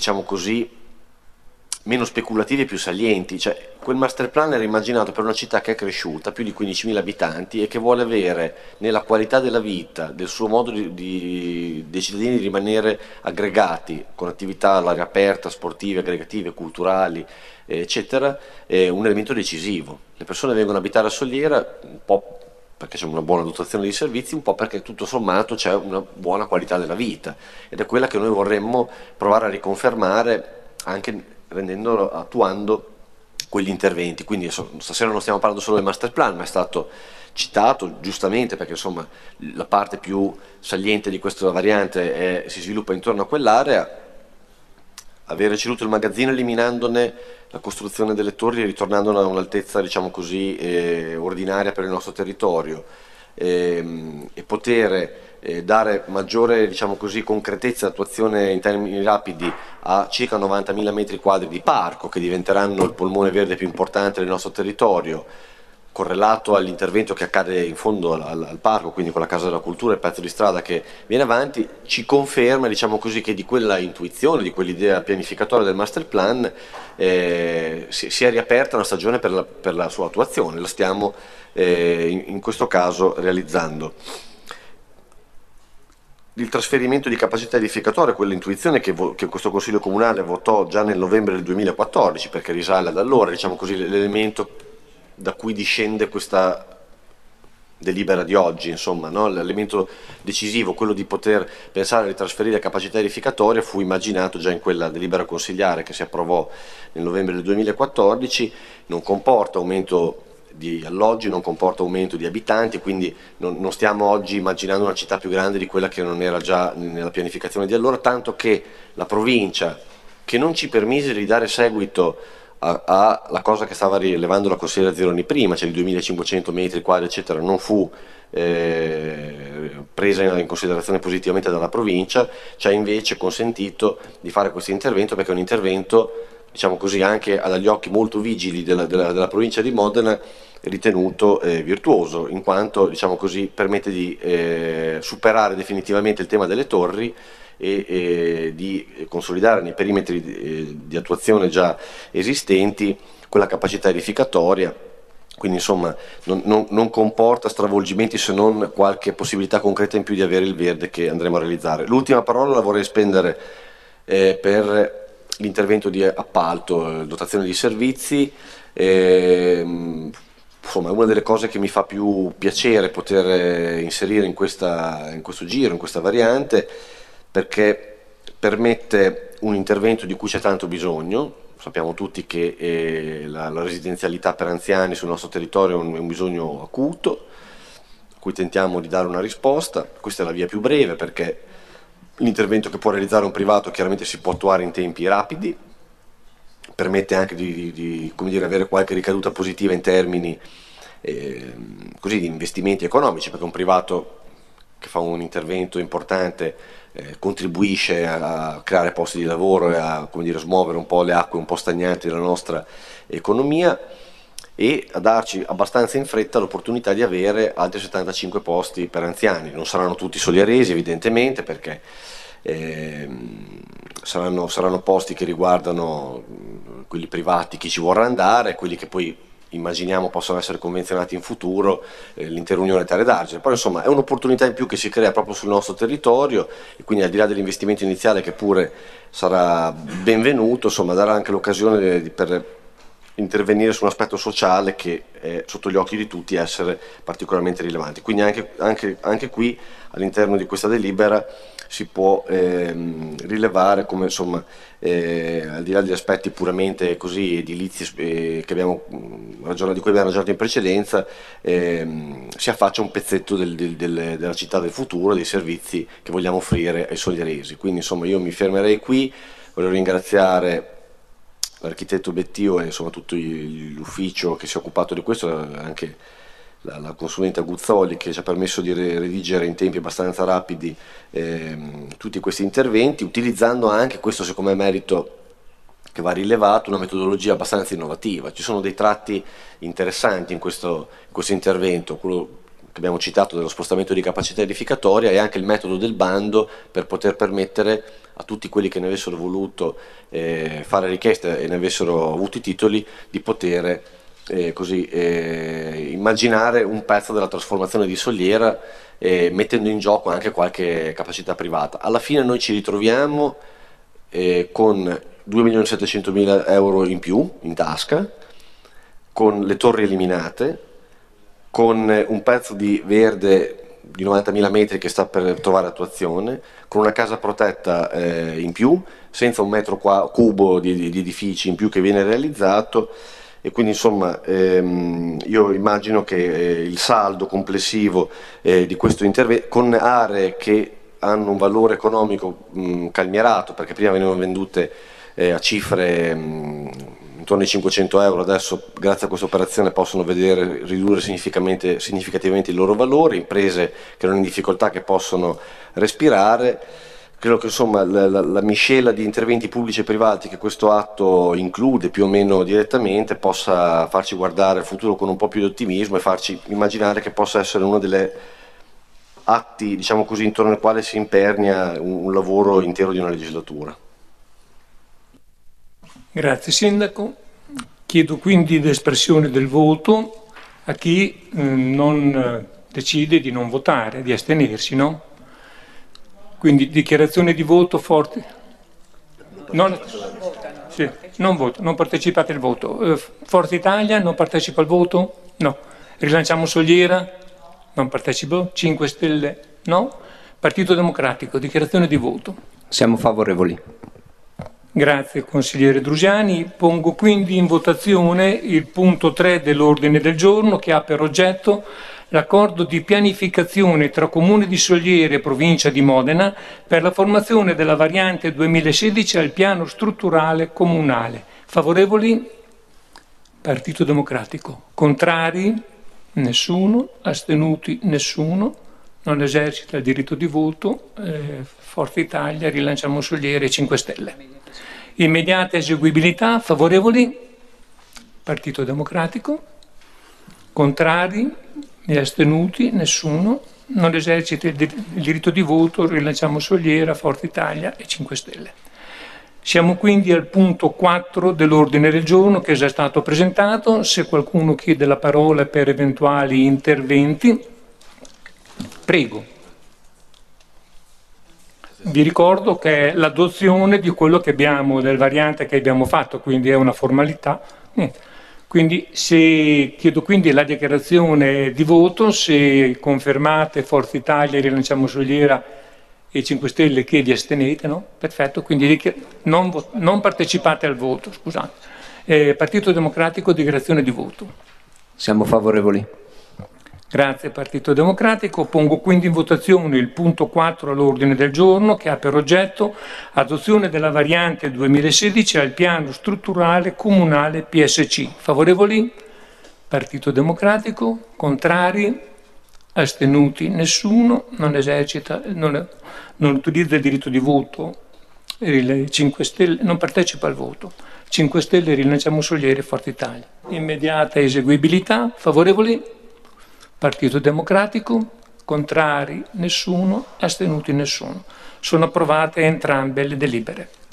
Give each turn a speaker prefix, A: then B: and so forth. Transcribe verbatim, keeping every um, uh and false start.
A: diciamo così, meno speculativi e più salienti. Cioè, quel master plan era immaginato per una città che è cresciuta, più di quindicimila abitanti, e che vuole avere nella qualità della vita, del suo modo di, di- dei cittadini di rimanere aggregati con attività all'aria aperta, sportive, aggregative, culturali, eh, eccetera, è un elemento decisivo. Le persone vengono a abitare a Soliera un po' perché c'è una buona dotazione di servizi, un po' perché tutto sommato c'è una buona qualità della vita, ed è quella che noi vorremmo provare a riconfermare anche rendendo, attuando quegli interventi. Quindi so- stasera non stiamo parlando solo del master plan, ma è stato citato giustamente perché insomma la parte più saliente di questa variante è- si sviluppa intorno a quell'area. Avere ceduto il magazzino eliminandone la costruzione delle torri e ritornando a un'altezza, diciamo così, eh, ordinaria per il nostro territorio, ehm, e poter eh, dare maggiore, diciamo così, concretezza e attuazione in termini rapidi a circa novantamila metri quadri di parco che diventeranno il polmone verde più importante del nostro territorio, correlato all'intervento che accade in fondo al, al- al parco, quindi con la Casa della Cultura, il pezzo di strada che viene avanti, ci conferma, diciamo così, che di quella intuizione, di quell'idea pianificatoria del master plan, eh, si, si è riaperta una stagione per la, per la sua attuazione. La stiamo eh, in, in questo caso realizzando. Il trasferimento di capacità edificatoria, quell'intuizione che, vo- che questo Consiglio Comunale votò già nel novembre del duemilaquattordici, perché risale ad allora, diciamo così, l'elemento da cui discende questa delibera di oggi, insomma, no? L'elemento decisivo, quello di poter pensare di trasferire capacità edificatoria, fu immaginato già in quella delibera consigliare che si approvò nel novembre del duemilaquattordici, non comporta aumento di alloggi, non comporta aumento di abitanti, quindi non, non stiamo oggi immaginando una città più grande di quella che non era già nella pianificazione di allora, tanto che la provincia, che non ci permise di dare seguito alla cosa che stava rilevando la consigliera Zeroni prima, cioè i duemilacinquecento metri quadri, eccetera, non fu eh, presa in considerazione positivamente dalla provincia, ci ha invece consentito di fare questo intervento, perché è un intervento, diciamo così, anche agli occhi molto vigili della, della, della provincia di Modena, ritenuto eh, virtuoso, in quanto, diciamo così, permette di eh, superare definitivamente il tema delle torri e, e di consolidare nei perimetri di, eh, di attuazione già esistenti quella capacità edificatoria. Quindi insomma non, non- non comporta stravolgimenti, se non qualche possibilità concreta in più di avere il verde che andremo a realizzare. L'ultima parola la vorrei spendere eh, per l'intervento di appalto, eh, dotazione di servizi. ehm, insomma, è una delle cose che mi fa più piacere poter eh, inserire in questa- in questo giro, in questa variante, perché permette un intervento di cui c'è tanto bisogno. Sappiamo tutti che eh, la, la residenzialità per anziani sul nostro territorio è un, è un bisogno acuto, a cui tentiamo di dare una risposta. Questa è la via più breve, perché l'intervento che può realizzare un privato chiaramente si può attuare in tempi rapidi, permette anche di, di- di, come dire, avere qualche ricaduta positiva in termini ehm, così, di investimenti economici, perché un privato che fa un intervento importante eh, contribuisce a creare posti di lavoro e a, come dire, smuovere un po' le acque un po' stagnanti della nostra economia, e a darci abbastanza in fretta l'opportunità di avere altri settantacinque posti per anziani. Non saranno tutti solieresi evidentemente, perché ehm, saranno, saranno posti che riguardano mh, quelli privati, chi ci vorrà andare, quelli che poi immaginiamo possano essere convenzionati in futuro, eh, l'intera Unione Terre d'Argine. Però insomma è un'opportunità in più che si crea proprio sul nostro territorio, e quindi al di là dell'investimento iniziale, che pure sarà benvenuto, insomma darà anche l'occasione di, per intervenire su un aspetto sociale che è sotto gli occhi di tutti essere particolarmente rilevante. Quindi anche, anche, anche qui all'interno di questa delibera si può ehm, rilevare come, insomma, eh, al di là degli aspetti puramente così edilizi eh, che abbiamo, mh, ragionato- di cui abbiamo ragionato in precedenza, ehm, si affaccia un pezzetto del- del- del- della città del futuro, dei servizi che vogliamo offrire ai solieresi. Quindi insomma io mi fermerei qui. Voglio ringraziare l'architetto Bettio e insomma tutto il- l'ufficio che si è occupato di questo, anche la, la consulente Aguzzoli, che ci ha permesso di re- redigere in tempi abbastanza rapidi ehm, tutti questi interventi, utilizzando anche, questo secondo me è merito che va rilevato, una metodologia abbastanza innovativa. Ci sono dei tratti interessanti in questo, in questo intervento, quello che abbiamo citato dello spostamento di capacità edificatoria e anche il metodo del bando per poter permettere a tutti quelli che ne avessero voluto eh, fare richieste e ne avessero avuto i titoli di poter eh, così, eh, immaginare un pezzo della trasformazione di Soliera eh, mettendo in gioco anche qualche capacità privata. Alla fine noi ci ritroviamo eh, con due milioni settecentomila euro in più in tasca, con le torri eliminate, con un pezzo di verde di novantamila metri che sta per trovare attuazione, con una casa protetta eh, in più, senza un metro qua, cubo di, di, di edifici in più che viene realizzato, e quindi insomma ehm, io immagino che eh, il saldo complessivo eh, di questo intervento, con aree che hanno un valore economico mh, calmierato, perché prima venivano vendute eh, a cifre mh, intorno ai cinquecento euro, adesso grazie a questa operazione possono vedere ridurre significativamente, significativamente i loro valori, imprese che erano in difficoltà che possono respirare. Credo che insomma la, la, la miscela di interventi pubblici e privati che questo atto include più o meno direttamente possa farci guardare al futuro con un po' più di ottimismo e farci immaginare che possa essere uno delle atti, diciamo così, intorno al quale si impernia un, un lavoro intero di una legislatura.
B: Grazie Sindaco. Chiedo quindi l'espressione del voto a chi eh, non eh, decide di non votare, di astenersi, no? Quindi dichiarazione di voto forte. Non, sì, non voto, non partecipate al voto. Eh, Forza Italia non partecipa al voto? No. Rilanciamo Soliera? Non partecipo. cinque Stelle? No. Partito Democratico, dichiarazione di voto.
C: Siamo favorevoli.
B: Grazie consigliere Drusiani. Pongo quindi in votazione il punto tre dell'ordine del giorno che ha per oggetto l'accordo di pianificazione tra Comune di Soliera e Provincia di Modena per la formazione della variante duemilasedici al piano strutturale comunale. Favorevoli? Partito Democratico. Contrari? Nessuno. Astenuti? Nessuno. Non esercita il diritto di voto. Eh, Forza Italia, Rilanciamo Soliera e cinque Stelle. Immediata eseguibilità, favorevoli? Partito Democratico. Contrari e astenuti? Nessuno. Non esercita il, il diritto di voto, Rilanciamo Soliera, Forza Italia e cinque Stelle. Siamo quindi al punto quattro dell'ordine del giorno che è già stato presentato. Se qualcuno chiede la parola per eventuali interventi, prego. Vi ricordo che è l'adozione di quello che abbiamo, del variante che abbiamo fatto, quindi è una formalità. Quindi se, chiedo quindi la dichiarazione di voto, se confermate Forza Italia, Rilanciamo Soliera e cinque Stelle che vi astenete, no? Perfetto, quindi non, non partecipate al voto, scusate. Eh, Partito Democratico, dichiarazione di voto.
C: Siamo favorevoli.
B: Grazie Partito Democratico. Pongo quindi in votazione il punto quattro all'ordine del giorno che ha per oggetto adozione della variante duemilasedici al piano strutturale comunale P S C. Favorevoli? Partito Democratico. Contrari? Astenuti? Nessuno. Non esercita, non, non utilizza il diritto di voto. Le cinque Stelle non partecipa al voto. cinque Stelle, Rilanciamo Soliera e Forza Italia. Immediata eseguibilità. Favorevoli? Partito Democratico, contrari nessuno, astenuti nessuno. Sono approvate entrambe le delibere.